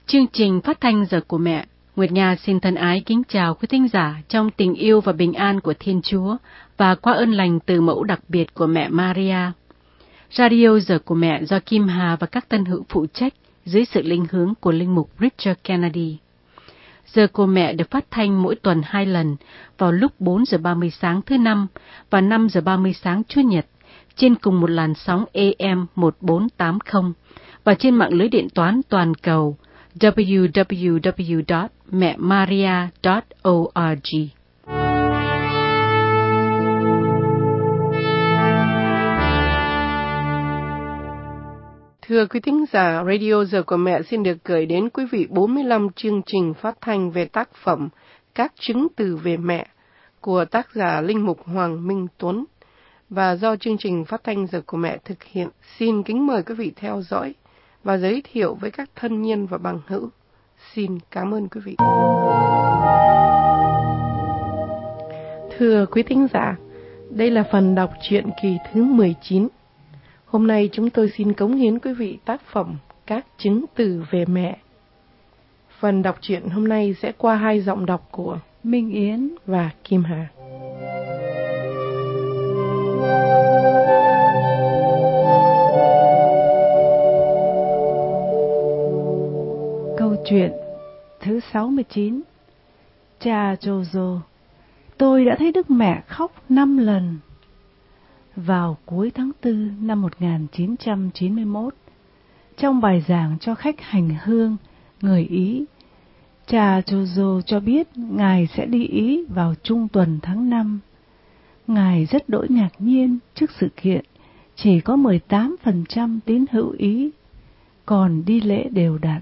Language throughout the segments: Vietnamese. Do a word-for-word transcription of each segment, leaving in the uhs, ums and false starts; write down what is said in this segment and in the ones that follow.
Chương trình phát thanh Giờ của Mẹ, Nguyệt Nga xin thân ái kính chào quý thính giả trong tình yêu và bình an của Thiên Chúa và qua ơn lành từ mẫu đặc biệt của mẹ Maria. Radio Giờ của Mẹ do Kim Hà và các tân hữu phụ trách dưới sự linh hướng của linh mục Richard Kennedy. Giờ của Mẹ được phát thanh mỗi tuần hai lần vào lúc bốn giờ ba mươi sáng thứ Năm và năm giờ ba mươi sáng Chủ nhật trên cùng một làn sóng A M một bốn tám không và trên mạng lưới điện toán toàn cầu w w w chấm mẹ maria chấm org. Thưa quý thính giả, Radio Giờ của Mẹ xin được gửi đến quý vị bốn mươi lăm chương trình phát thanh về tác phẩm Các chứng từ về mẹ của tác giả linh mục Hoàng Minh Tuấn và do chương trình phát thanh Giờ của Mẹ thực hiện. Xin kính mời quý vị theo dõi và giới thiệu với các thân nhân và bằng hữu. Xin cảm ơn quý vị. Thưa quý thính giả, đây là phần đọc truyện kỳ thứ mười chín. Hôm nay chúng tôi xin cống hiến quý vị tác phẩm Các chứng từ về mẹ. Phần đọc truyện hôm nay sẽ qua hai giọng đọc của Minh Yến và Kim Hà. Câu chuyện thứ sáu mươi chín. Cha Jojo, tôi đã thấy Đức Mẹ khóc năm lần. Vào cuối tháng tư năm một nghìn chín trăm chín mươi mốt, trong bài giảng cho khách hành hương người Ý, cha Jojo cho biết Ngài sẽ đi Ý vào trung tuần tháng năm. Ngài rất đỗi ngạc nhiên trước sự kiện chỉ có mười tám phần trăm tín hữu Ý còn đi lễ đều đặn.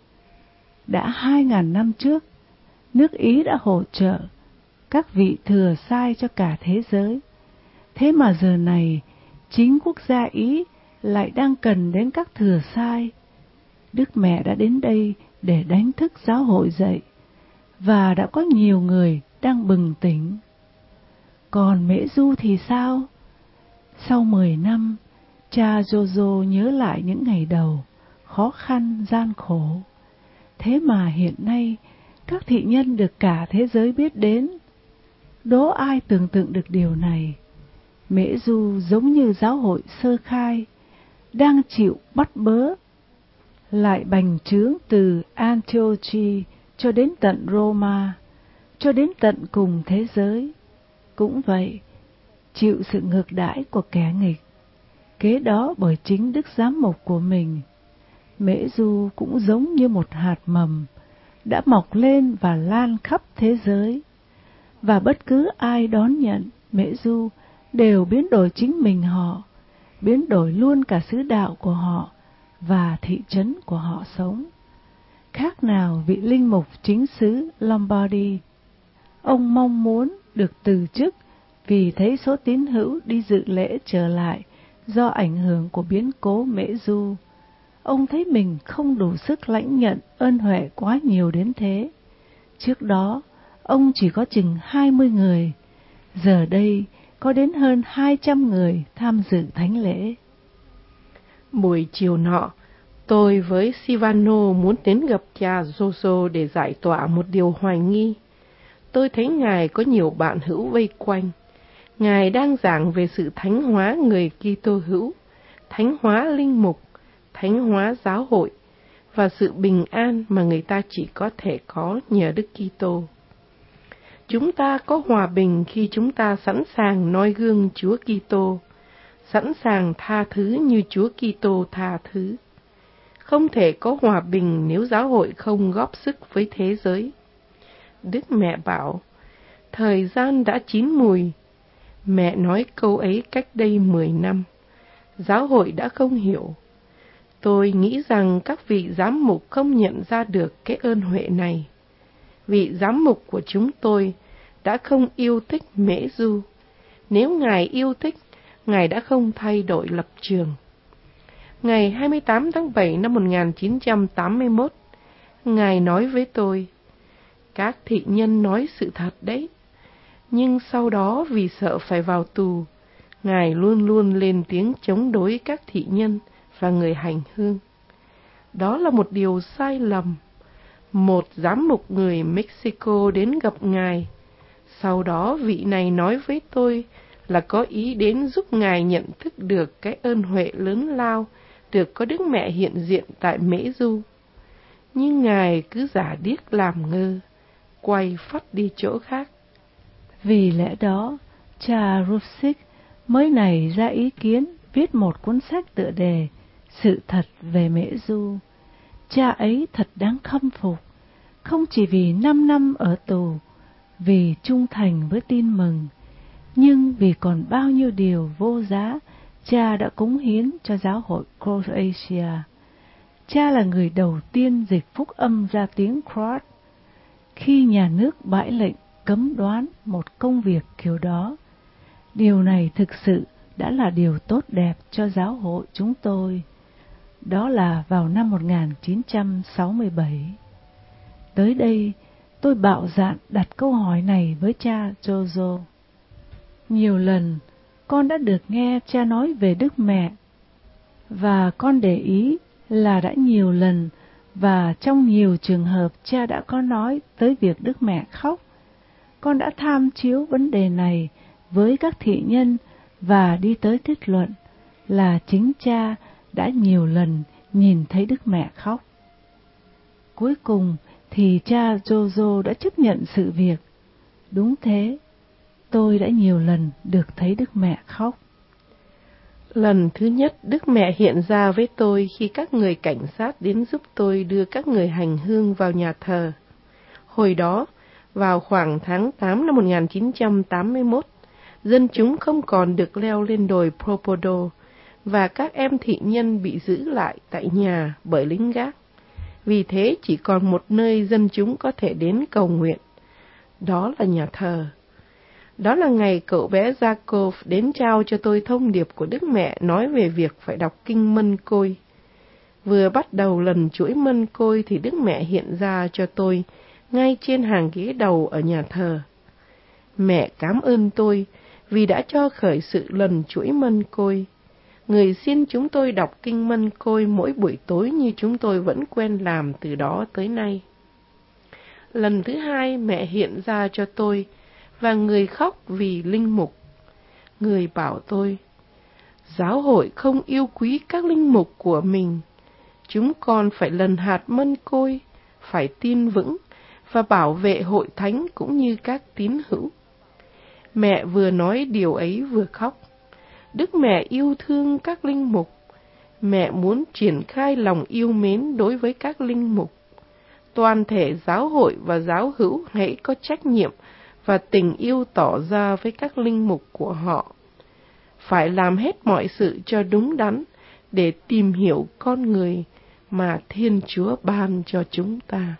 Đã hai ngàn năm trước, nước Ý đã hỗ trợ các vị thừa sai cho cả thế giới. Thế mà giờ này, chính quốc gia Ý lại đang cần đến các thừa sai. Đức Mẹ đã đến đây để đánh thức giáo hội dậy, và đã có nhiều người đang bừng tỉnh. Còn Mễ Du thì sao? Sau mười năm, cha Jojo nhớ lại những ngày đầu, khó khăn, gian khổ. Thế mà hiện nay, các thị nhân được cả thế giới biết đến. Đố ai tưởng tượng được điều này? Mễ Du giống như giáo hội sơ khai, đang chịu bắt bớ, lại bành trướng từ Antiochi cho đến tận Roma, cho đến tận cùng thế giới. Cũng vậy, chịu sự ngược đãi của kẻ nghịch, kế đó bởi chính Đức Giám mục của mình. Mễ Du cũng giống như một hạt mầm, đã mọc lên và lan khắp thế giới. Và bất cứ ai đón nhận Mễ Du đều biến đổi chính mình họ, biến đổi luôn cả xứ đạo của họ và thị trấn của họ sống. Khác nào vị linh mục chính xứ Lombardy, ông mong muốn được từ chức vì thấy số tín hữu đi dự lễ trở lại do ảnh hưởng của biến cố Mễ Du. Ông thấy mình không đủ sức lãnh nhận ơn huệ quá nhiều đến thế. Trước đó, ông chỉ có chừng hai mươi người, giờ đây có đến hơn hai trăm người tham dự thánh lễ. Buổi chiều nọ, tôi với Sivano muốn đến gặp cha Jojo để giải tỏa một điều hoài nghi. Tôi thấy Ngài có nhiều bạn hữu vây quanh. Ngài đang giảng về sự thánh hóa người Kitô hữu, thánh hóa linh mục, thánh hóa giáo hội và sự bình an mà người ta chỉ có thể có nhờ Đức Kitô. Chúng ta có hòa bình khi chúng ta sẵn sàng noi gương Chúa Kitô, sẵn sàng tha thứ như Chúa Kitô tha thứ. Không thể có hòa bình nếu giáo hội không góp sức với thế giới. Đức Mẹ bảo, thời gian đã chín mùi. Mẹ nói câu ấy cách đây mười năm. Giáo hội đã không hiểu. Tôi nghĩ rằng các vị giám mục không nhận ra được cái ơn huệ này. Vị giám mục của chúng tôi đã không yêu thích Mễ Du. Nếu Ngài yêu thích, Ngài đã không thay đổi lập trường. Ngày hai mươi tám tháng bảy năm một nghìn chín trăm tám mươi mốt, Ngài nói với tôi, các thị nhân nói sự thật đấy. Nhưng sau đó vì sợ phải vào tù, Ngài luôn luôn lên tiếng chống đối các thị nhân và người hành hương. Đó là một điều sai lầm. Một giám mục người Mexico đến gặp Ngài. Sau đó vị này nói với tôi là có ý đến giúp Ngài nhận thức được cái ơn huệ lớn lao được có Đức Mẹ hiện diện tại Mễ Du. Nhưng Ngài cứ giả điếc làm ngơ, quay phắt đi chỗ khác. Vì lẽ đó, cha Rufsik mới nảy ra ý kiến viết một cuốn sách tựa đề Sự thật về Mễ Du. Cha ấy thật đáng khâm phục, không chỉ vì năm năm ở tù, vì trung thành với tin mừng, nhưng vì còn bao nhiêu điều vô giá cha đã cống hiến cho giáo hội Croatia. Cha là người đầu tiên dịch phúc âm ra tiếng Croat. Khi nhà nước bãi lệnh cấm đoán một công việc kiểu đó, điều này thực sự đã là điều tốt đẹp cho giáo hội chúng tôi. Đó là vào năm một nghìn chín trăm sáu mươi bảy. Tới đây, tôi bạo dạn đặt câu hỏi này với cha Jozo. Nhiều lần, con đã được nghe cha nói về Đức Mẹ, và con để ý là đã nhiều lần và trong nhiều trường hợp cha đã có nói tới việc Đức Mẹ khóc. Con đã tham chiếu vấn đề này với các thị nhân và đi tới kết luận là chính cha đã nhiều lần nhìn thấy Đức Mẹ khóc. Cuối cùng thì cha Jozo đã chấp nhận sự việc. Đúng thế, tôi đã nhiều lần được thấy Đức Mẹ khóc. Lần thứ nhất Đức Mẹ hiện ra với tôi khi các người cảnh sát đến giúp tôi đưa các người hành hương vào nhà thờ. Hồi đó, vào khoảng tháng tám năm một nghìn chín trăm tám mươi mốt, dân chúng không còn được leo lên đồi Propodo, và các em thị nhân bị giữ lại tại nhà bởi lính gác. Vì thế chỉ còn một nơi dân chúng có thể đến cầu nguyện, đó là nhà thờ. Đó là ngày cậu bé Jacob đến trao cho tôi thông điệp của Đức Mẹ nói về việc phải đọc kinh Mân Côi. Vừa bắt đầu lần chuỗi Mân Côi thì Đức Mẹ hiện ra cho tôi ngay trên hàng ghế đầu ở nhà thờ. Mẹ cảm ơn tôi vì đã cho khởi sự lần chuỗi Mân Côi. Người xin chúng tôi đọc kinh Mân Côi mỗi buổi tối như chúng tôi vẫn quen làm từ đó tới nay. Lần thứ hai mẹ hiện ra cho tôi và người khóc vì linh mục. Người bảo tôi, giáo hội không yêu quý các linh mục của mình. Chúng con phải lần hạt Mân Côi, phải tin vững và bảo vệ hội thánh cũng như các tín hữu. Mẹ vừa nói điều ấy vừa khóc. Đức Mẹ yêu thương các linh mục. Mẹ muốn triển khai lòng yêu mến đối với các linh mục. Toàn thể giáo hội và giáo hữu hãy có trách nhiệm và tình yêu tỏ ra với các linh mục của họ. Phải làm hết mọi sự cho đúng đắn để tìm hiểu con người mà Thiên Chúa ban cho chúng ta.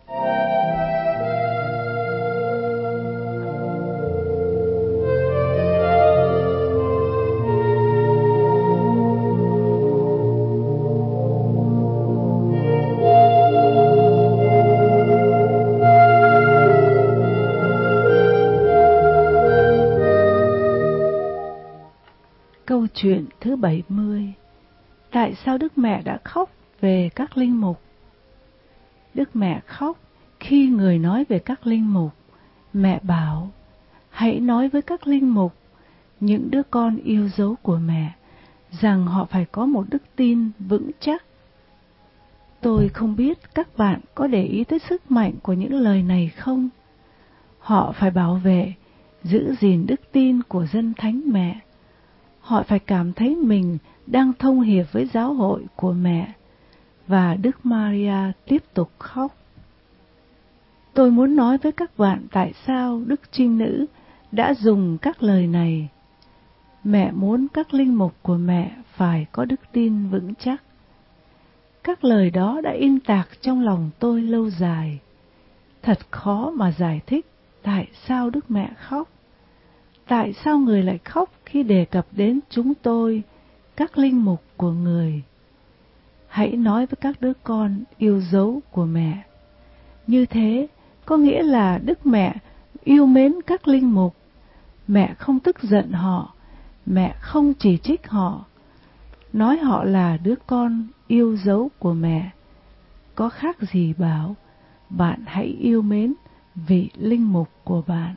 Câu chuyện thứ bảy mươi. Tại sao Đức Mẹ đã khóc về các linh mục? Đức Mẹ khóc khi người nói về các linh mục. Mẹ bảo, hãy nói với các linh mục, những đứa con yêu dấu của mẹ, rằng họ phải có một đức tin vững chắc. Tôi không biết các bạn có để ý tới sức mạnh của những lời này không? Họ phải bảo vệ, giữ gìn đức tin của dân thánh mẹ. Họ phải cảm thấy mình đang thông hiệp với giáo hội của mẹ. Và Đức Maria tiếp tục khóc. Tôi muốn nói với các bạn tại sao Đức Trinh Nữ đã dùng các lời này. Mẹ muốn các linh mục của mẹ phải có đức tin vững chắc. Các lời đó đã in tạc trong lòng tôi lâu dài. Thật khó mà giải thích tại sao Đức Mẹ khóc. Tại sao người lại khóc khi đề cập đến chúng tôi, các linh mục của người? Hãy nói với các đứa con yêu dấu của mẹ. Như thế có nghĩa là Đức Mẹ yêu mến các linh mục. Mẹ không tức giận họ, mẹ không chỉ trích họ. Nói họ là đứa con yêu dấu của mẹ. Có khác gì bảo, bạn hãy yêu mến vị linh mục của bạn.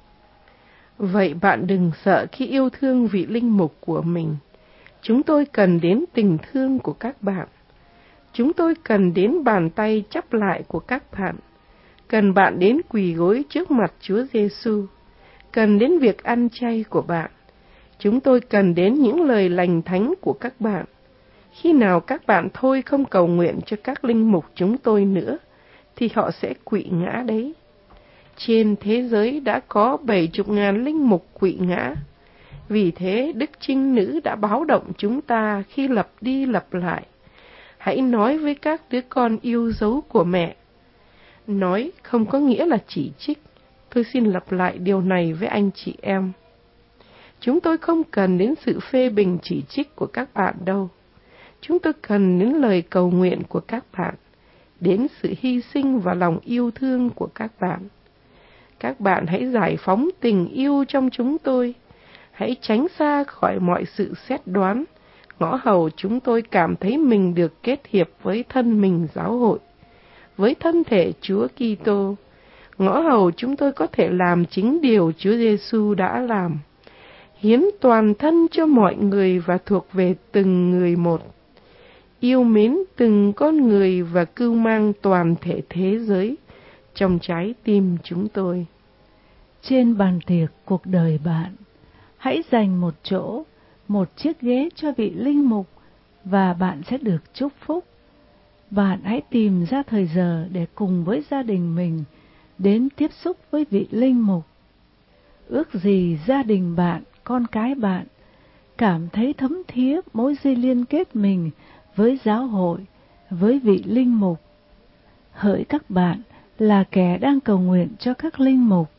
Vậy bạn đừng sợ khi yêu thương vị linh mục của mình. Chúng tôi cần đến tình thương của các bạn. Chúng tôi cần đến bàn tay chắp lại của các bạn. Cần bạn đến quỳ gối trước mặt Chúa Giêsu. Cần đến việc ăn chay của bạn. Chúng tôi cần đến những lời lành thánh của các bạn. Khi nào các bạn thôi không cầu nguyện cho các linh mục chúng tôi nữa, thì họ sẽ quỵ ngã đấy. Trên thế giới đã có bảy chục ngàn linh mục quỵ ngã. Vì thế, Đức Trinh Nữ đã báo động chúng ta khi lặp đi lặp lại. Hãy nói với các đứa con yêu dấu của mẹ. Nói không có nghĩa là chỉ trích. Tôi xin lặp lại điều này với anh chị em. Chúng tôi không cần đến sự phê bình chỉ trích của các bạn đâu. Chúng tôi cần đến lời cầu nguyện của các bạn, đến sự hy sinh và lòng yêu thương của các bạn. Các bạn hãy giải phóng tình yêu trong chúng tôi. Hãy tránh xa khỏi mọi sự xét đoán, ngõ hầu chúng tôi cảm thấy mình được kết hiệp với thân mình giáo hội, với thân thể Chúa Kitô. Ngõ hầu chúng tôi có thể làm chính điều Chúa Giêsu đã làm, hiến toàn thân cho mọi người và thuộc về từng người một, yêu mến từng con người và cưu mang toàn thể thế giới trong trái tim chúng tôi. Trên bàn tiệc cuộc đời bạn, hãy dành một chỗ, một chiếc ghế cho vị linh mục và bạn sẽ được chúc phúc. Bạn hãy tìm ra thời giờ để cùng với gia đình mình đến tiếp xúc với vị linh mục. Ước gì gia đình bạn, con cái bạn cảm thấy thấm thía mối dây liên kết mình với giáo hội, với vị linh mục. Hỡi các bạn là kẻ đang cầu nguyện cho các linh mục,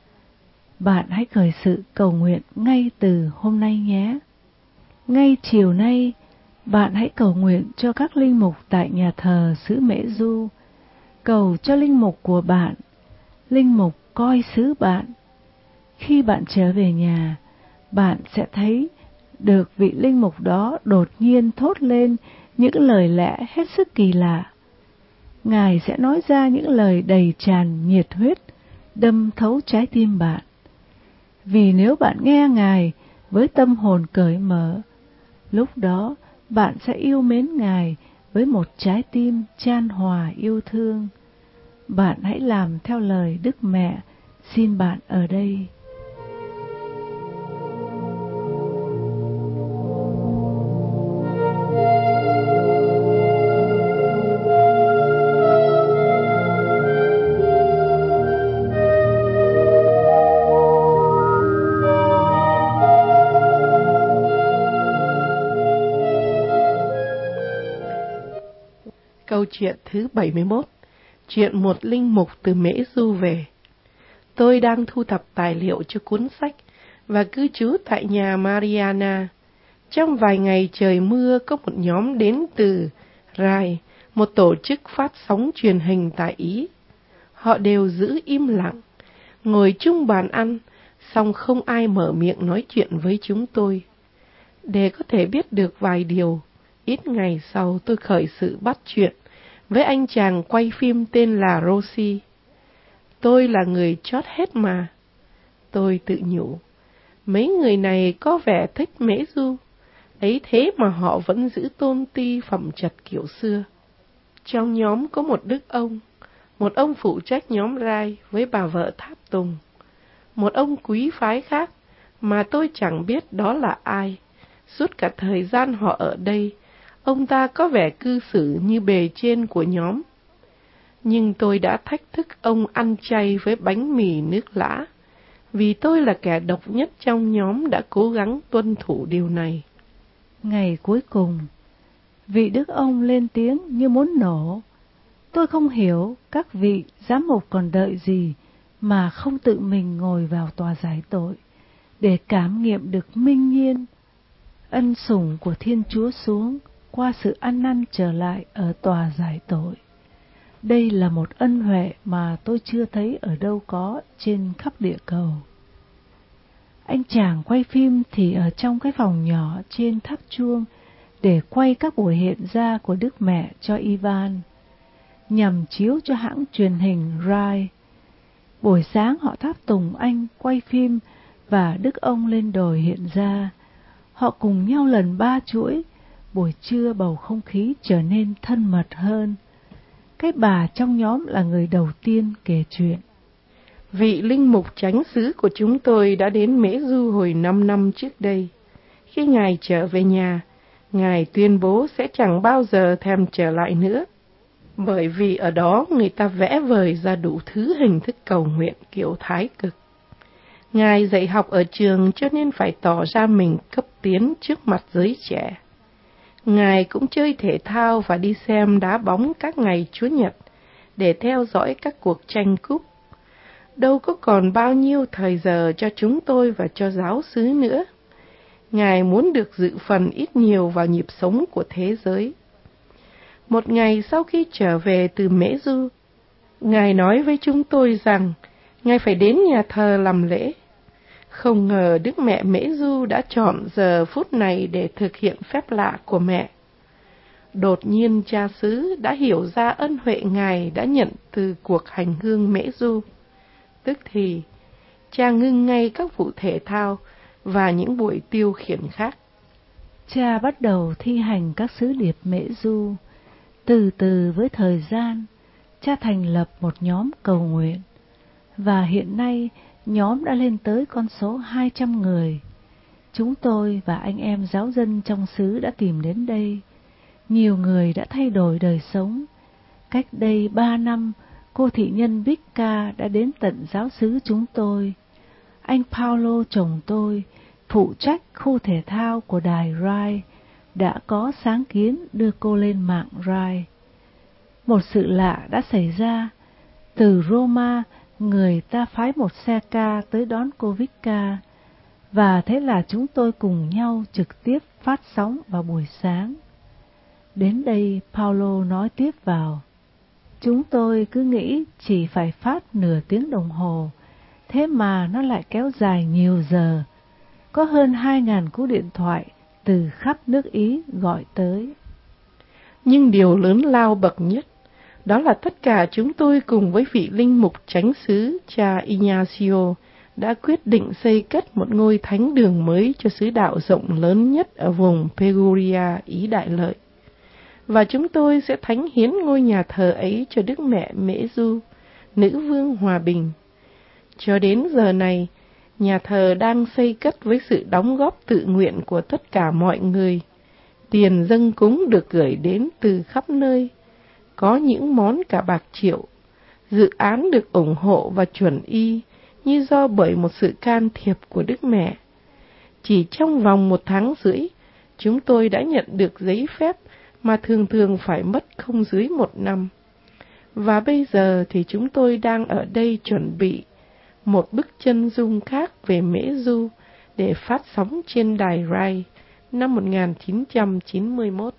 bạn hãy khởi sự cầu nguyện ngay từ hôm nay nhé. Ngay chiều nay, bạn hãy cầu nguyện cho các linh mục tại nhà thờ xứ Mễ Du, cầu cho linh mục của bạn, linh mục coi xứ bạn. Khi bạn trở về nhà, bạn sẽ thấy được vị linh mục đó đột nhiên thốt lên những lời lẽ hết sức kỳ lạ. Ngài sẽ nói ra những lời đầy tràn nhiệt huyết, đâm thấu trái tim bạn. Vì nếu bạn nghe Ngài với tâm hồn cởi mở, lúc đó bạn sẽ yêu mến Ngài với một trái tim chan hòa yêu thương. Bạn hãy làm theo lời Đức Mẹ xin bạn ở đây. Câu chuyện thứ bảy mươi mốt. Chuyện một linh mục từ Mễ Du về. Tôi đang thu thập tài liệu cho cuốn sách và cư trú tại nhà Mariana. Trong vài ngày trời mưa, có một nhóm đến từ Rai, một tổ chức phát sóng truyền hình tại Ý. Họ đều giữ im lặng, ngồi chung bàn ăn, song không ai mở miệng nói chuyện với chúng tôi. Để có thể biết được vài điều, ít ngày sau tôi khởi sự bắt chuyện với anh chàng quay phim tên là Rossi. Tôi là người chót hết mà. Tôi tự nhủ, mấy người này có vẻ thích Mễ Du, ấy thế mà họ vẫn giữ tôn ti phẩm trật kiểu xưa. Trong nhóm có một đức ông, một ông phụ trách nhóm Rai với bà vợ tháp tùng. Một ông quý phái khác mà tôi chẳng biết đó là ai. Suốt cả thời gian họ ở đây, ông ta có vẻ cư xử như bề trên của nhóm. Nhưng tôi đã thách thức ông ăn chay với bánh mì nước lã, vì tôi là kẻ độc nhất trong nhóm đã cố gắng tuân thủ điều này. Ngày cuối cùng, vị đức ông lên tiếng như muốn nổ. Tôi không hiểu các vị giám mục còn đợi gì mà không tự mình ngồi vào tòa giải tội để cảm nghiệm được minh nhiên ân sủng của Thiên Chúa xuống qua sự ăn năn trở lại ở tòa giải tội. Đây là một ân huệ mà tôi chưa thấy ở đâu có trên khắp địa cầu. Anh chàng quay phim thì ở trong cái phòng nhỏ trên tháp chuông để quay các buổi hiện ra của Đức Mẹ cho Ivan. nhằm chiếu cho hãng truyền hình Rai. Buổi sáng họ tháp tùng anh quay phim và Đức ông lên đồi hiện ra. Họ cùng nhau lần ba chuỗi. Buổi trưa bầu không khí trở nên thân mật hơn. Cái bà trong nhóm là người đầu tiên kể chuyện. Vị linh mục chánh xứ của chúng tôi đã đến Mễ Du hồi năm năm trước đây. Khi Ngài trở về nhà, Ngài tuyên bố sẽ chẳng bao giờ thèm trở lại nữa, bởi vì ở đó người ta vẽ vời ra đủ thứ hình thức cầu nguyện kiểu thái cực. Ngài dạy học ở trường cho nên phải tỏ ra mình cấp tiến trước mặt giới trẻ. Ngài cũng chơi thể thao và đi xem đá bóng các ngày Chúa Nhật để theo dõi các cuộc tranh cúp. Đâu có còn bao nhiêu thời giờ cho chúng tôi và cho giáo xứ nữa. Ngài muốn được dự phần ít nhiều vào nhịp sống của thế giới. Một ngày sau khi trở về từ Mễ Du, Ngài nói với chúng tôi rằng Ngài phải đến nhà thờ làm lễ. Không ngờ Đức Mẹ Mễ Du đã chọn giờ phút này để thực hiện phép lạ của mẹ. Đột nhiên cha xứ đã hiểu ra ân huệ Ngài đã nhận từ cuộc hành hương Mễ Du. Tức thì, cha ngưng ngay các vụ thể thao và những buổi tiêu khiển khác. Cha bắt đầu thi hành các sứ điệp Mễ Du. Từ từ với thời gian, cha thành lập một nhóm cầu nguyện. Và hiện nay, nhóm đã lên tới con số hai trăm người. Chúng tôi và anh em giáo dân trong xứ đã tìm đến đây. Nhiều người đã thay đổi đời sống. Cách đây ba năm, cô thị nhân Vicca đã đến tận giáo xứ chúng tôi. Anh Paulo chồng tôi, phụ trách khu thể thao của đài Rai, đã có sáng kiến đưa cô lên mạng Rai. Một sự lạ đã xảy ra. Từ Roma, người ta phái một xe ca tới đón cô Vicca, và thế là chúng tôi cùng nhau trực tiếp phát sóng vào buổi sáng. Đến đây, Paulo nói tiếp vào. Chúng tôi cứ nghĩ chỉ phải phát nửa tiếng đồng hồ, thế mà nó lại kéo dài nhiều giờ. Có hơn hai ngàn cú điện thoại từ khắp nước Ý gọi tới. Nhưng điều lớn lao bậc nhất, đó là tất cả chúng tôi cùng với vị linh mục chánh xứ cha Ignacio đã quyết định xây cất một ngôi thánh đường mới cho xứ đạo rộng lớn nhất ở vùng Perugia, Ý Đại Lợi. Và chúng tôi sẽ thánh hiến ngôi nhà thờ ấy cho Đức Mẹ Mễ Du, Nữ Vương Hòa Bình. Cho đến giờ này, nhà thờ đang xây cất với sự đóng góp tự nguyện của tất cả mọi người. Tiền dâng cúng được gửi đến từ khắp nơi, có những món cả bạc triệu. Dự án được ủng hộ và chuẩn y như do bởi một sự can thiệp của Đức Mẹ. Chỉ trong vòng một tháng rưỡi, chúng tôi đã nhận được giấy phép mà thường thường phải mất không dưới một năm. Và bây giờ thì chúng tôi đang ở đây chuẩn bị một bức chân dung khác về Mễ Du để phát sóng trên đài Rai năm một nghìn chín trăm chín mươi mốt.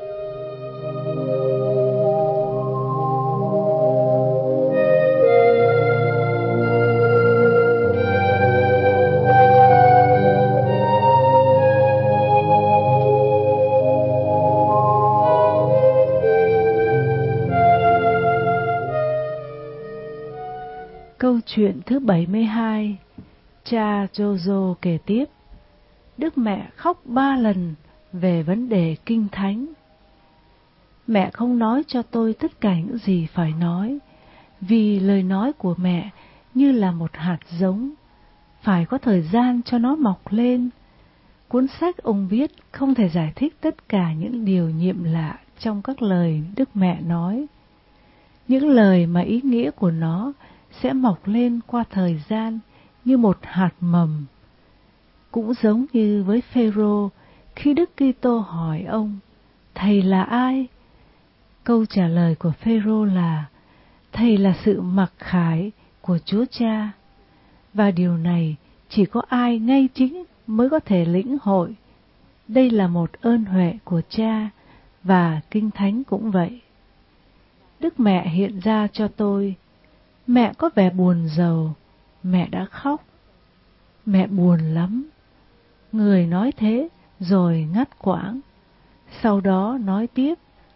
Câu chuyện thứ bảy mươi hai, cha Jojo kể tiếp. Đức Mẹ khóc ba lần về vấn đề kinh thánh. Mẹ không nói cho tôi tất cả những gì phải nói, vì lời nói của mẹ như là một hạt giống, phải có thời gian cho nó mọc lên. Cuốn sách ông viết không thể giải thích tất cả những điều nhiệm lạ trong các lời Đức Mẹ nói. Những lời mà ý nghĩa của nó sẽ mọc lên qua thời gian như một hạt mầm. Cũng giống như với Phêrô khi Đức Kitô hỏi ông, Thầy là ai? Câu trả lời của Phêrô là, Thầy là sự mặc khải của Chúa Cha. Và điều này chỉ có ai ngay chính mới có thể lĩnh hội. Đây là một ơn huệ của Cha, và Kinh Thánh cũng vậy. Đức Mẹ hiện ra cho tôi. Mẹ có vẻ buồn rầu, mẹ đã khóc. Mẹ buồn lắm. Người nói thế rồi ngắt quãng. Sau đó nói tiếp,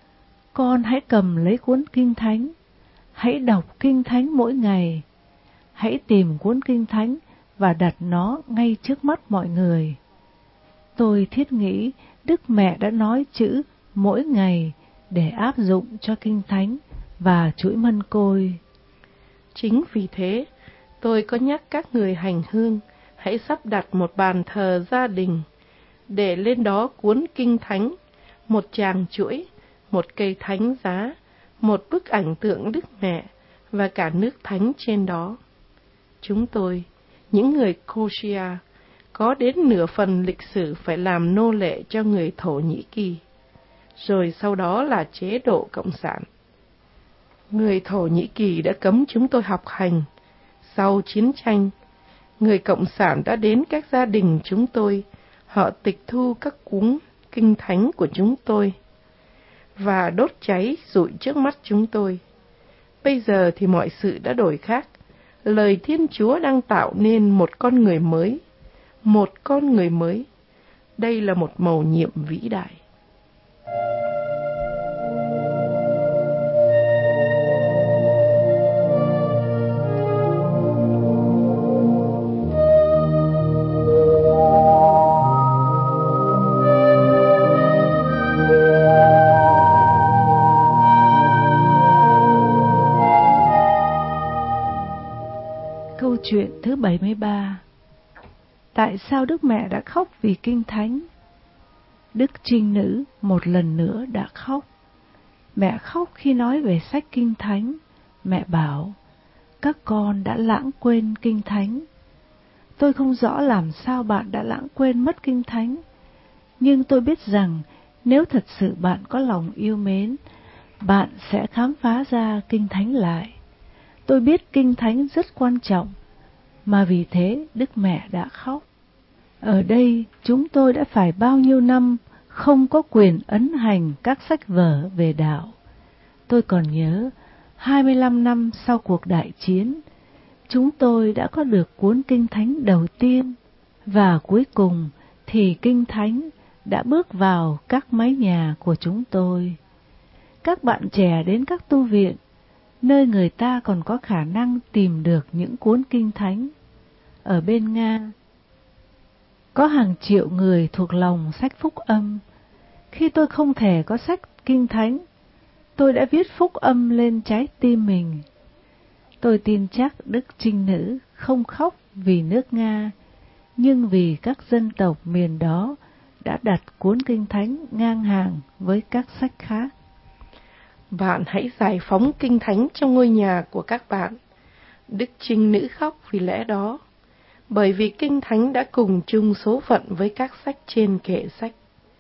con hãy cầm lấy cuốn Kinh Thánh, hãy đọc Kinh Thánh mỗi ngày. Hãy tìm cuốn Kinh Thánh và đặt nó ngay trước mắt mọi người. Tôi thiết nghĩ Đức Mẹ đã nói chữ mỗi ngày để áp dụng cho Kinh Thánh và chuỗi mân côi. Chính vì thế, tôi có nhắc các người hành hương hãy sắp đặt một bàn thờ gia đình, để lên đó cuốn Kinh Thánh, một tràng chuỗi, một cây thánh giá, một bức ảnh tượng Đức Mẹ và cả nước thánh trên đó. Chúng tôi, những người Koshia, có đến nửa phần lịch sử phải làm nô lệ cho người Thổ Nhĩ Kỳ, rồi sau đó là chế độ Cộng sản. Người Thổ Nhĩ Kỳ đã cấm chúng tôi học hành. Sau chiến tranh, người Cộng sản đã đến các gia đình chúng tôi, họ tịch thu các cuốn Kinh Thánh của chúng tôi và đốt cháy rụi trước mắt chúng tôi. Bây giờ thì mọi sự đã đổi khác. Lời Thiên Chúa đang tạo nên một con người mới, một con người mới. Đây là một mầu nhiệm vĩ đại. Câu chuyện thứ bảy mươi ba. Tại sao Đức Mẹ đã khóc vì Kinh Thánh? Đức Trinh Nữ một lần nữa đã khóc. Mẹ khóc khi nói về sách Kinh Thánh. Mẹ bảo, các con đã lãng quên Kinh Thánh. Tôi không rõ làm sao bạn đã lãng quên mất Kinh Thánh, nhưng tôi biết rằng nếu thật sự bạn có lòng yêu mến, bạn sẽ khám phá ra Kinh Thánh lại. Tôi biết Kinh Thánh rất quan trọng, mà vì thế Đức Mẹ đã khóc. Ở đây chúng tôi đã phải bao nhiêu năm không có quyền ấn hành các sách vở về đạo. Tôi còn nhớ, hai mươi lăm năm sau cuộc đại chiến, chúng tôi đã có được cuốn Kinh Thánh đầu tiên, và cuối cùng thì Kinh Thánh đã bước vào các mái nhà của chúng tôi. Các bạn trẻ đến các tu viện, nơi người ta còn có khả năng tìm được những cuốn Kinh Thánh. Ở bên Nga, có hàng triệu người thuộc lòng sách Phúc Âm. Khi tôi không thể có sách Kinh Thánh, tôi đã viết Phúc Âm lên trái tim mình. Tôi tin chắc Đức Trinh Nữ không khóc vì nước Nga, nhưng vì các dân tộc miền đó đã đặt cuốn Kinh Thánh ngang hàng với các sách khác. Bạn hãy giải phóng Kinh Thánh trong ngôi nhà của các bạn. Đức Trinh Nữ khóc vì lẽ đó, bởi vì Kinh Thánh đã cùng chung số phận với các sách trên kệ sách.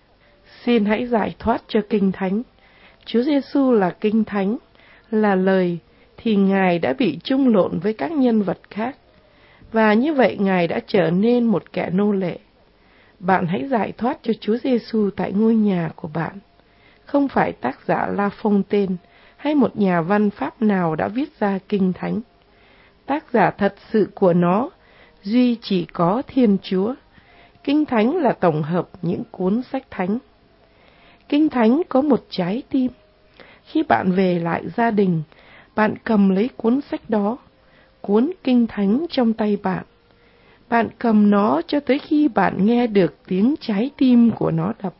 Xin hãy giải thoát cho Kinh Thánh. Chúa Giêsu là Kinh Thánh, là lời, thì Ngài đã bị chung lộn với các nhân vật khác, và như vậy Ngài đã trở nên một kẻ nô lệ. Bạn hãy giải thoát cho Chúa Giêsu tại ngôi nhà của bạn. Không phải tác giả La Fontaine hay một nhà văn Pháp nào đã viết ra Kinh Thánh. Tác giả thật sự của nó duy chỉ có Thiên Chúa. Kinh Thánh là tổng hợp những cuốn sách thánh. Kinh Thánh có một trái tim. Khi bạn về lại gia đình, bạn cầm lấy cuốn sách đó, cuốn Kinh Thánh trong tay bạn. Bạn cầm nó cho tới khi bạn nghe được tiếng trái tim của nó đập.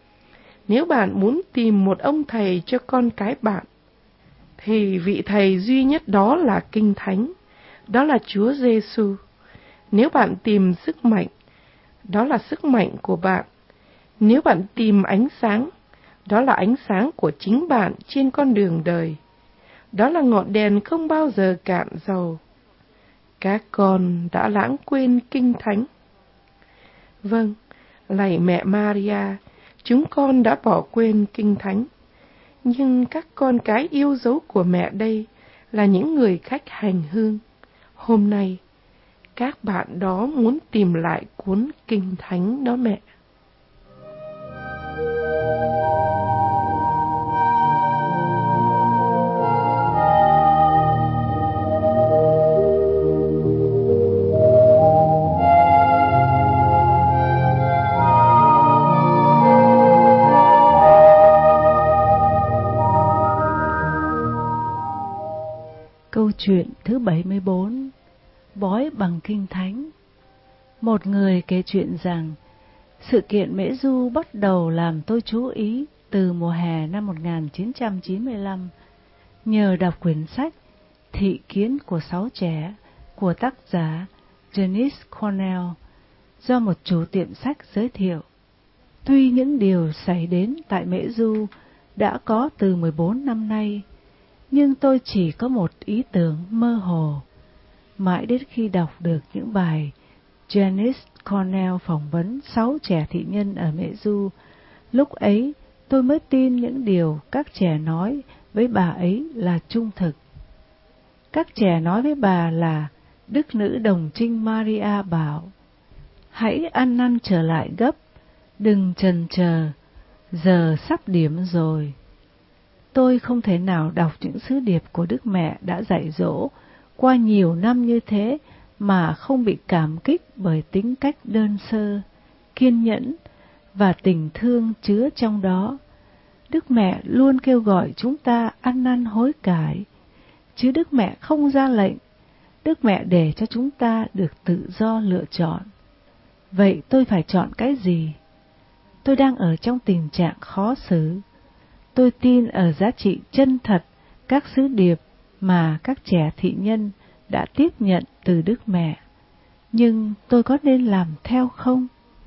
Nếu bạn muốn tìm một ông thầy cho con cái bạn, thì vị thầy duy nhất đó là Kinh Thánh, đó là Chúa Giêsu. Nếu bạn tìm sức mạnh, đó là sức mạnh của bạn. Nếu bạn tìm ánh sáng, đó là ánh sáng của chính bạn trên con đường đời. Đó là ngọn đèn không bao giờ cạn dầu. Các con đã lãng quên Kinh Thánh. Vâng, lạy mẹ Maria, chúng con đã bỏ quên Kinh Thánh. Nhưng các con cái yêu dấu của mẹ đây là những người khách hành hương. Hôm nay, các bạn đó muốn tìm lại cuốn Kinh Thánh đó mẹ. Câu chuyện thứ bảy mươi bốn. Bói bằng kinh thánh. Một người kể chuyện rằng, sự kiện Mễ Du bắt đầu làm tôi chú ý từ mùa hè năm một nghìn chín trăm chín mươi lăm, nhờ đọc quyển sách Thị kiến của sáu trẻ của tác giả Janice Cornell do một chủ tiệm sách giới thiệu. Tuy những điều xảy đến tại Mễ Du đã có từ mười bốn năm nay, nhưng tôi chỉ có một ý tưởng mơ hồ. Mãi đến khi đọc được những bài Janice Cornell phỏng vấn sáu trẻ thị nhân ở Mễ Du, lúc ấy tôi mới tin những điều các trẻ nói với bà ấy là trung thực. Các trẻ nói với bà là Đức Nữ Đồng Trinh Maria bảo: hãy ăn năn trở lại gấp, đừng chần chờ, giờ sắp điểm rồi. Tôi không thể nào đọc những sứ điệp của Đức Mẹ đã dạy dỗ qua nhiều năm như thế mà không bị cảm kích bởi tính cách đơn sơ, kiên nhẫn và tình thương chứa trong đó. Đức Mẹ luôn kêu gọi chúng ta ăn năn hối cải, chứ Đức Mẹ không ra lệnh. Đức Mẹ để cho chúng ta được tự do lựa chọn. Vậy tôi phải chọn cái gì? Tôi đang ở trong tình trạng khó xử. Tôi tin ở giá trị chân thật các sứ điệp mà các trẻ thị nhân đã tiếp nhận từ Đức Mẹ. Nhưng tôi có nên làm theo không?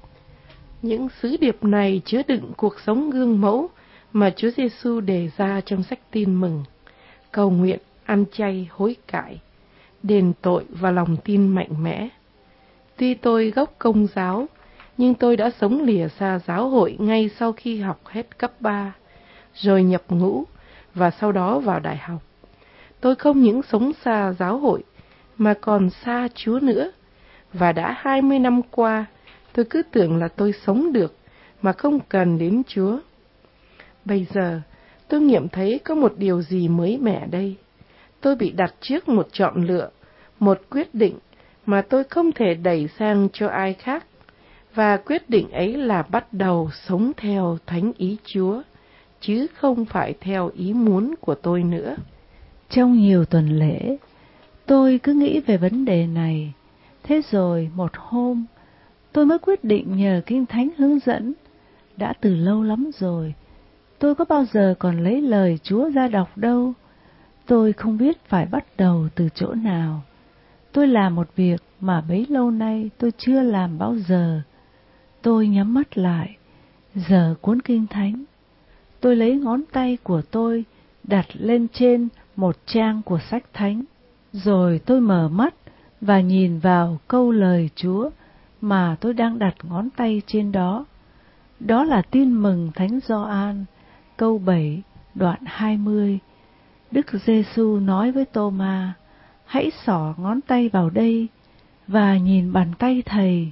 Những sứ điệp này chứa đựng cuộc sống gương mẫu mà Chúa Giêsu đề ra trong sách Tin Mừng: cầu nguyện, ăn chay, hối cải, đền tội và lòng tin mạnh mẽ. Tuy tôi gốc Công giáo, nhưng tôi đã sống lìa xa giáo hội ngay sau khi học hết cấp ba, rồi nhập ngũ và sau đó vào đại học. Tôi không những sống xa giáo hội mà còn xa Chúa nữa, và đã hai mươi năm qua tôi cứ tưởng là tôi sống được mà không cần đến Chúa. Bây giờ tôi nghiệm thấy có một điều gì mới mẻ đây. Tôi bị đặt trước một chọn lựa, một quyết định mà tôi không thể đẩy sang cho ai khác, và quyết định ấy là bắt đầu sống theo thánh ý Chúa, chứ không phải theo ý muốn của tôi nữa. Trong nhiều tuần lễ, tôi cứ nghĩ về vấn đề này. Thế rồi một hôm, tôi mới quyết định nhờ Kinh Thánh hướng dẫn. Đã từ lâu lắm rồi, tôi có bao giờ còn lấy lời Chúa ra đọc đâu. Tôi không biết phải bắt đầu từ chỗ nào. Tôi làm một việc mà bấy lâu nay tôi chưa làm bao giờ. Tôi nhắm mắt lại, giở cuốn Kinh Thánh. Tôi lấy ngón tay của tôi đặt lên trên một trang của sách Thánh, rồi tôi mở mắt và nhìn vào câu lời Chúa mà tôi đang đặt ngón tay trên đó. Đó là Tin Mừng Thánh Gioan, câu bảy, đoạn hai mươi. Đức Giêsu nói với Tô-ma: hãy xỏ ngón tay vào đây và nhìn bàn tay Thầy.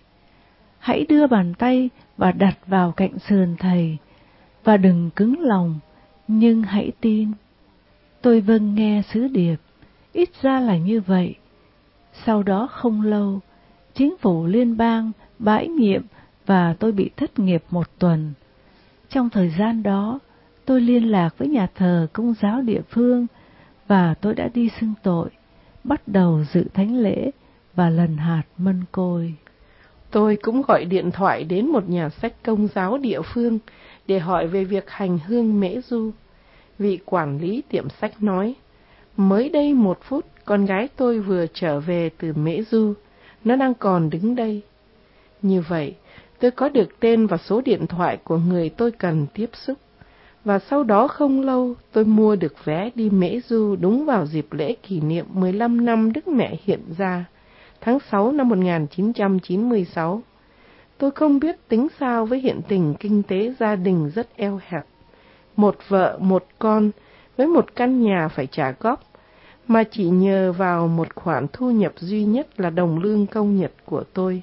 Hãy đưa bàn tay và đặt vào cạnh sườn Thầy, và đừng cứng lòng, nhưng hãy tin. Tôi vâng nghe sứ điệp, ít ra là như vậy. Sau đó không lâu, chính phủ liên bang bãi nhiệm và tôi bị thất nghiệp một tuần. Trong thời gian đó, tôi liên lạc với nhà thờ Công giáo địa phương và tôi đã đi xưng tội, bắt đầu dự thánh lễ và lần hạt mân côi. Tôi cũng gọi điện thoại đến một nhà sách Công giáo địa phương để hỏi về việc hành hương Mễ Du. Vị quản lý tiệm sách nói: mới đây một phút, con gái tôi vừa trở về từ Mễ Du, nó đang còn đứng đây. Như vậy, tôi có được tên và số điện thoại của người tôi cần tiếp xúc, và sau đó không lâu tôi mua được vé đi Mễ Du đúng vào dịp lễ kỷ niệm mười lăm năm Đức Mẹ hiện ra, tháng sáu năm một nghìn chín trăm chín mươi sáu. Tôi không biết tính sao với hiện tình kinh tế gia đình rất eo hẹp. Một vợ, một con, với một căn nhà phải trả góp, mà chỉ nhờ vào một khoản thu nhập duy nhất là đồng lương công nhật của tôi.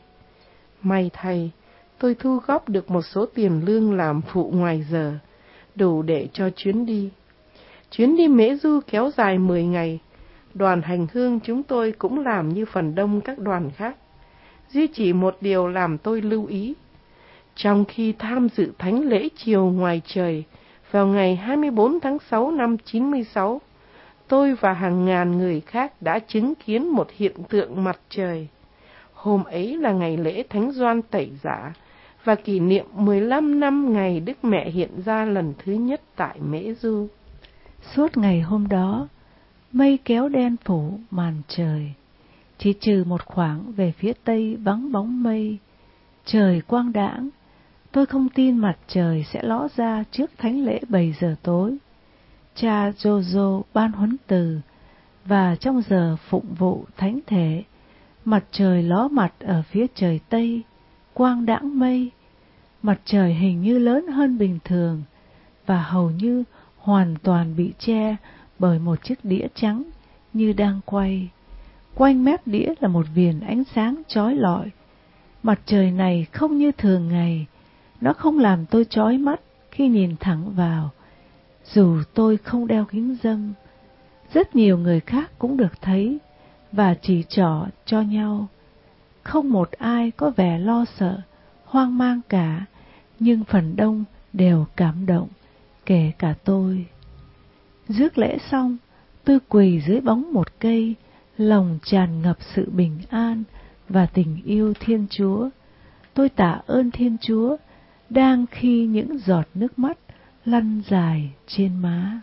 May thay, tôi thu góp được một số tiền lương làm phụ ngoài giờ, đủ để cho chuyến đi. Chuyến đi Mễ Du kéo dài mười ngày, đoàn hành hương chúng tôi cũng làm như phần đông các đoàn khác. Duy chỉ một điều làm tôi lưu ý. Trong khi tham dự thánh lễ chiều ngoài trời vào ngày hai mươi bốn tháng sáu năm chín mươi sáu, tôi và hàng ngàn người khác đã chứng kiến một hiện tượng mặt trời. Hôm ấy là ngày lễ Thánh Gioan Tẩy Giả và kỷ niệm mười lăm năm ngày Đức Mẹ hiện ra lần thứ nhất tại Mễ Du. Suốt ngày hôm đó, mây kéo đen phủ màn trời, chỉ trừ một khoảng về phía tây vắng bóng mây. Trời quang đãng, tôi không tin mặt trời sẽ ló ra trước thánh lễ bảy giờ tối. Cha Jojo ban huấn từ, và trong giờ phụng vụ thánh thể, mặt trời ló mặt ở phía trời tây, quang đãng mây. Mặt trời hình như lớn hơn bình thường, và hầu như hoàn toàn bị che bởi một chiếc đĩa trắng như đang quay. Quanh mép đĩa là một viền ánh sáng chói lọi. Mặt trời này không như thường ngày, nó không làm tôi chói mắt khi nhìn thẳng vào, dù tôi không đeo kính râm. Rất nhiều người khác cũng được thấy và chỉ trỏ cho nhau. Không một ai có vẻ lo sợ, hoang mang cả, nhưng phần đông đều cảm động, kể cả tôi. Rước lễ xong, tôi quỳ dưới bóng một cây, lòng tràn ngập sự bình an và tình yêu Thiên Chúa. Tôi tạ ơn Thiên Chúa, đang khi những giọt nước mắt lăn dài trên má.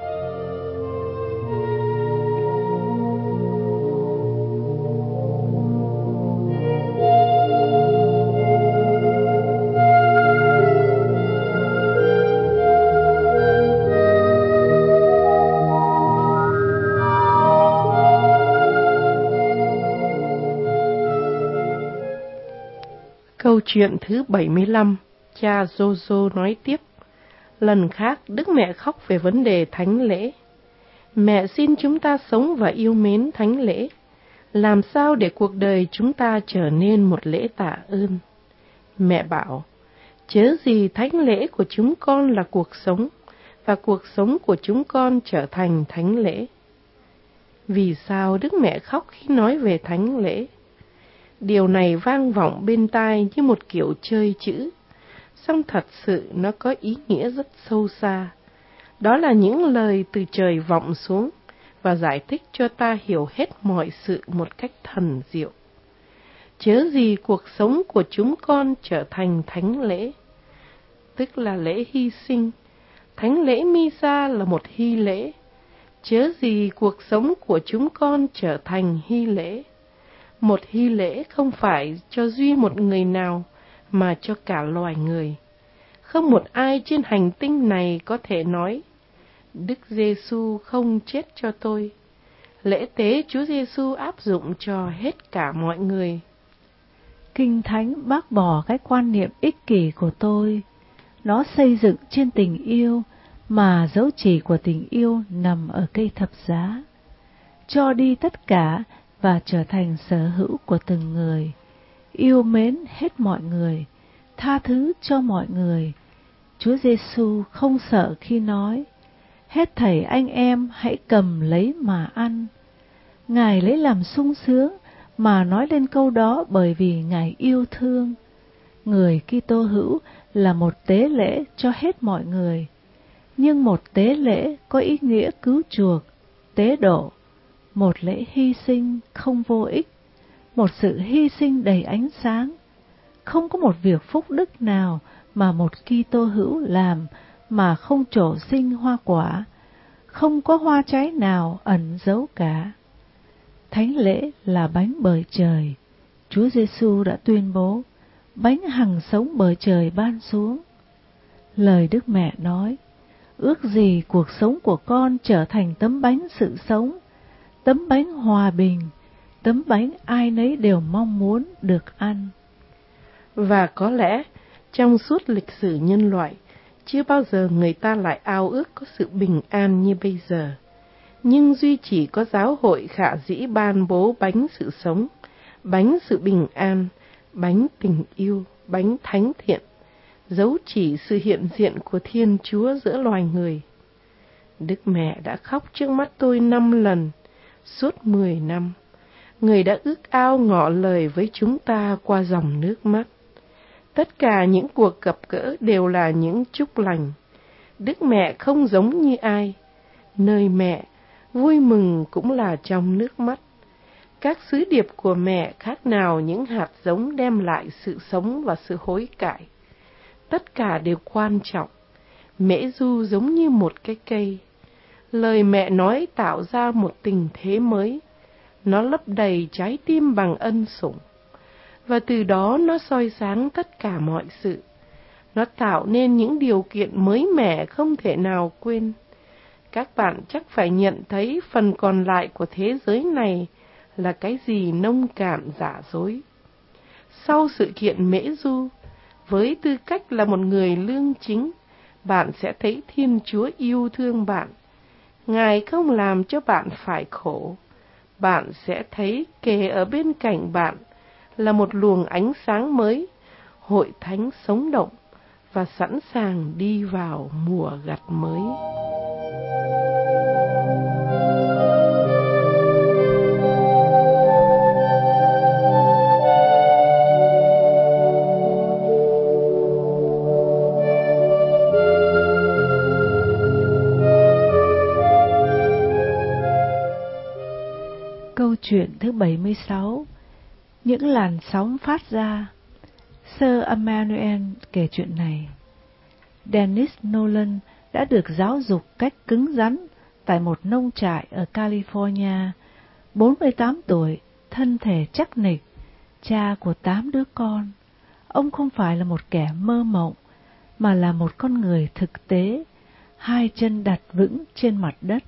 Câu chuyện thứ bảy mươi lăm, cha Jojo nói tiếp. Lần khác, Đức Mẹ khóc về vấn đề thánh lễ. Mẹ xin chúng ta sống và yêu mến thánh lễ. Làm sao để cuộc đời chúng ta trở nên một lễ tạ ơn? Mẹ bảo, chớ gì thánh lễ của chúng con là cuộc sống, và cuộc sống của chúng con trở thành thánh lễ. Vì sao Đức Mẹ khóc khi nói về thánh lễ? Điều này vang vọng bên tai như một kiểu chơi chữ, song thật sự nó có ý nghĩa rất sâu xa. Đó là những lời từ trời vọng xuống và giải thích cho ta hiểu hết mọi sự một cách thần diệu. Chớ gì cuộc sống của chúng con trở thành thánh lễ, tức là lễ hy sinh. Thánh lễ Misa là một hy lễ. Chớ gì cuộc sống của chúng con trở thành hy lễ. Một hy lễ không phải cho duy một người nào, mà cho cả loài người. Không một ai trên hành tinh này có thể nói, Đức Giêsu không chết cho tôi. Lễ tế Chúa Giêsu áp dụng cho hết cả mọi người. Kinh Thánh bác bỏ cái quan niệm ích kỷ của tôi. Nó xây dựng trên tình yêu, mà dấu chỉ của tình yêu nằm ở cây thập giá. Cho đi tất cả và trở thành sở hữu của từng người. Yêu mến hết mọi người, tha thứ cho mọi người. Chúa Giêsu không sợ khi nói, hết thảy anh em hãy cầm lấy mà ăn. Ngài lấy làm sung sướng mà nói lên câu đó bởi vì Ngài yêu thương. Người Kitô hữu là một tế lễ cho hết mọi người, nhưng một tế lễ có ý nghĩa cứu chuộc, tế độ, một lễ hy sinh không vô ích, một sự hy sinh đầy ánh sáng. Không có một việc phúc đức nào mà một Kitô hữu làm mà không trổ sinh hoa quả, không có hoa trái nào ẩn giấu cả. Thánh lễ là bánh bởi trời. Chúa Giêsu đã tuyên bố, bánh hằng sống bởi trời ban xuống. Lời Đức Mẹ nói, ước gì cuộc sống của con trở thành tấm bánh sự sống, tấm bánh hòa bình, tấm bánh ai nấy đều mong muốn được ăn. Và có lẽ, trong suốt lịch sử nhân loại, chưa bao giờ người ta lại ao ước có sự bình an như bây giờ. Nhưng duy chỉ có giáo hội khả dĩ ban bố bánh sự sống, bánh sự bình an, bánh tình yêu, bánh thánh thiện, dấu chỉ sự hiện diện của Thiên Chúa giữa loài người. Đức Mẹ đã khóc trước mắt tôi năm lần, suốt mười năm. Người đã ước ao ngỏ lời với chúng ta qua dòng nước mắt. Tất cả những cuộc gặp gỡ đều là những chúc lành. Đức Mẹ không giống như ai. Nơi mẹ, vui mừng cũng là trong nước mắt. Các sứ điệp của mẹ khác nào những hạt giống đem lại sự sống và sự hối cải. Tất cả đều quan trọng. Mễ Du giống như một cái cây. Lời mẹ nói tạo ra một tình thế mới. Nó lấp đầy trái tim bằng ân sủng. Và từ đó nó soi sáng tất cả mọi sự. Nó tạo nên những điều kiện mới mẻ không thể nào quên. Các bạn chắc phải nhận thấy phần còn lại của thế giới này là cái gì nông cạn giả dối. Sau sự kiện Mễ Du, với tư cách là một người lương chính, bạn sẽ thấy Thiên Chúa yêu thương bạn. Ngài không làm cho bạn phải khổ. Bạn sẽ thấy kề ở bên cạnh bạn là một luồng ánh sáng mới, hội thánh sống động và sẵn sàng đi vào mùa gặt mới. Câu chuyện thứ bảy mươi sáu. Những làn sóng phát ra. Sir Emmanuel kể chuyện này. Dennis Nolan đã được giáo dục cách cứng rắn tại một nông trại ở California. bốn mươi tám tuổi, thân thể chắc nịch, cha của tám đứa con. Ông không phải là một kẻ mơ mộng, mà là một con người thực tế, hai chân đặt vững trên mặt đất.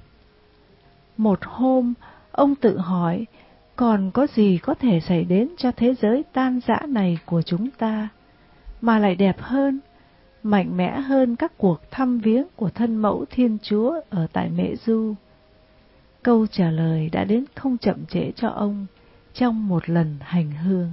Một hôm, ông tự hỏi, còn có gì có thể xảy đến cho thế giới tan rã này của chúng ta, mà lại đẹp hơn, mạnh mẽ hơn các cuộc thăm viếng của thân mẫu Thiên Chúa ở tại Mễ Du? Câu trả lời đã đến không chậm trễ cho ông trong một lần hành hương.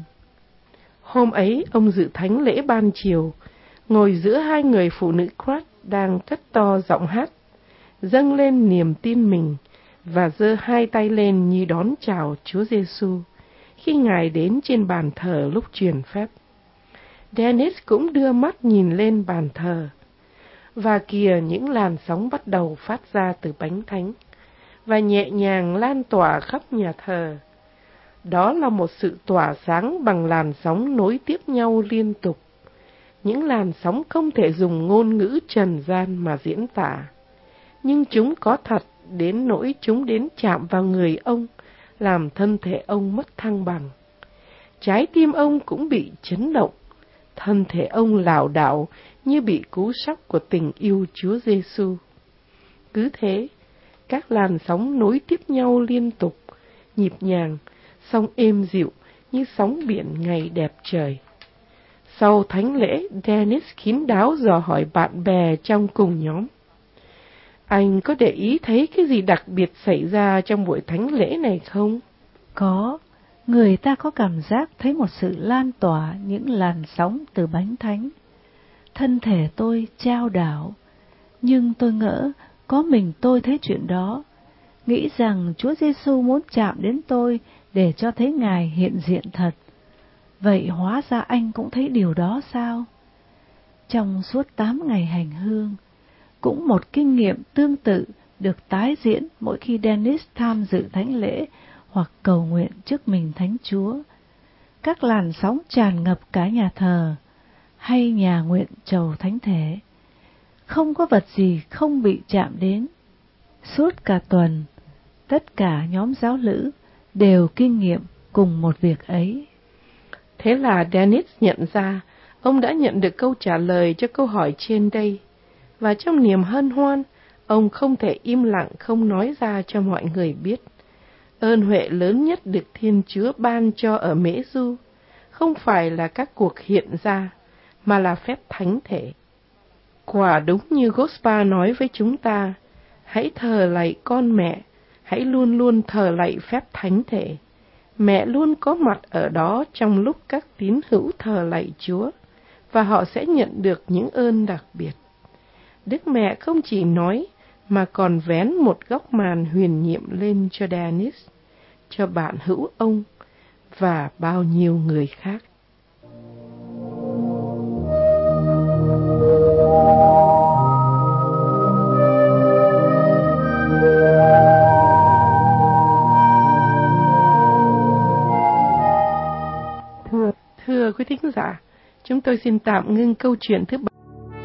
Hôm ấy, ông dự thánh lễ ban chiều, ngồi giữa hai người phụ nữ Christ đang cất to giọng hát, dâng lên niềm tin mình và giơ hai tay lên như đón chào Chúa Giêsu khi Ngài đến trên bàn thờ lúc truyền phép. Dennis cũng đưa mắt nhìn lên bàn thờ, và kìa những làn sóng bắt đầu phát ra từ bánh thánh và nhẹ nhàng lan tỏa khắp nhà thờ. Đó là một sự tỏa sáng bằng làn sóng nối tiếp nhau liên tục. Những làn sóng không thể dùng ngôn ngữ trần gian mà diễn tả, nhưng chúng có thật đến nỗi chúng đến chạm vào người ông, làm thân thể ông mất thăng bằng. Trái tim ông cũng bị chấn động, thân thể ông lảo đảo như bị cú sốc của tình yêu Chúa Giêsu. Cứ thế, các làn sóng nối tiếp nhau liên tục, nhịp nhàng, song êm dịu như sóng biển ngày đẹp trời. Sau thánh lễ, Dennis kín đáo dò hỏi bạn bè trong cùng nhóm: anh có để ý thấy cái gì đặc biệt xảy ra trong buổi thánh lễ này không? Có, người ta có cảm giác thấy một sự lan tỏa những làn sóng từ bánh thánh. Thân thể tôi chao đảo, nhưng tôi ngỡ có mình tôi thấy chuyện đó, nghĩ rằng Chúa Giêsu muốn chạm đến tôi để cho thấy Ngài hiện diện thật. Vậy hóa ra anh cũng thấy điều đó sao? Trong suốt tám ngày hành hương, cũng một kinh nghiệm tương tự được tái diễn mỗi khi Dennis tham dự thánh lễ hoặc cầu nguyện trước mình Thánh Chúa. Các làn sóng tràn ngập cả nhà thờ hay nhà nguyện chầu thánh thể. Không có vật gì không bị chạm đến. Suốt cả tuần, tất cả nhóm giáo lữ đều kinh nghiệm cùng một việc ấy. Thế là Dennis nhận ra ông đã nhận được câu trả lời cho câu hỏi trên đây, và trong niềm hân hoan, ông không thể im lặng không nói ra cho mọi người biết. Ơn huệ lớn nhất được Thiên Chúa ban cho ở Mễ Du không phải là các cuộc hiện ra, mà là phép thánh thể. Quả đúng như Gospel nói với chúng ta, hãy thờ lạy con mẹ, hãy luôn luôn thờ lạy phép thánh thể. Mẹ luôn có mặt ở đó trong lúc các tín hữu thờ lạy Chúa, và họ sẽ nhận được những ơn đặc biệt. Đức Mẹ không chỉ nói, mà còn vén một góc màn huyền nhiệm lên cho Dennis, cho bạn hữu ông, và bao nhiêu người khác. quý thính giả, chúng tôi xin tạm ngưng câu chuyện thứ bảy.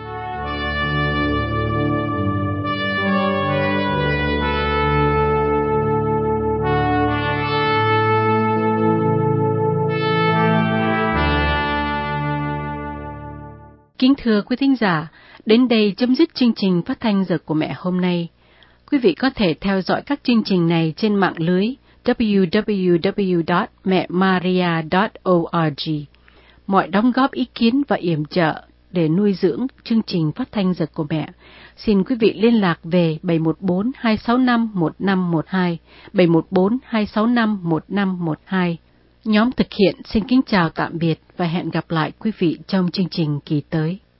Kính thưa quý thính giả, đến đây chấm dứt chương trình phát thanh Giờ của Mẹ hôm nay. Quý vị có thể theo dõi các chương trình này trên mạng lưới w w w chấm mẹ maria chấm org. Mọi đóng góp ý kiến và yểm trợ để nuôi dưỡng chương trình phát thanh Giờ của Mẹ, xin quý vị liên lạc về bảy một bốn hai sáu năm một năm một hai, bảy một bốn hai sáu năm một năm một hai. Nhóm thực hiện xin kính chào tạm biệt và hẹn gặp lại quý vị trong chương trình kỳ tới.